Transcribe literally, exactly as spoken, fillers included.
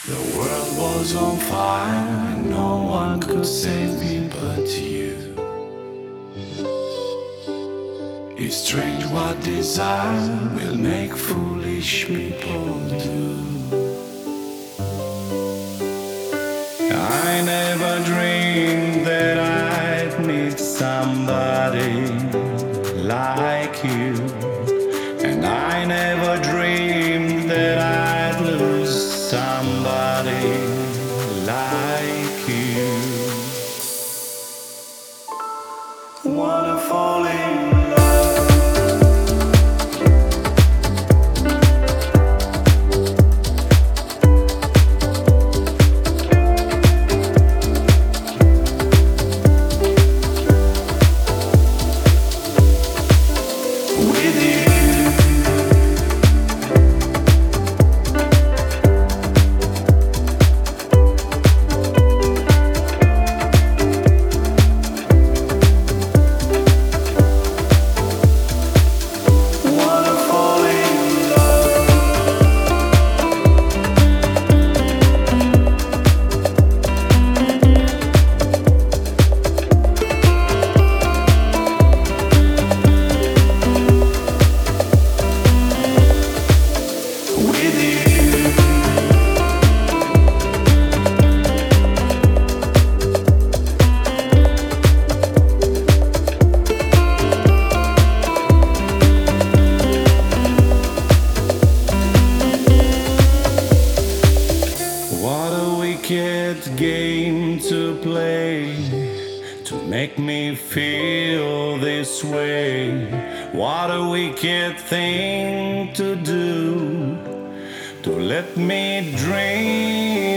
The world was on fire, and no one could save me but you. It's strange what desire will make foolish people do. I never dreamed that I'd meet somebody like you, and I never dreamed that I'd lose somebody like you. Wanna fall in love. What a wicked game to play, to make me feel this way. What a wicked thing to do, to let me dream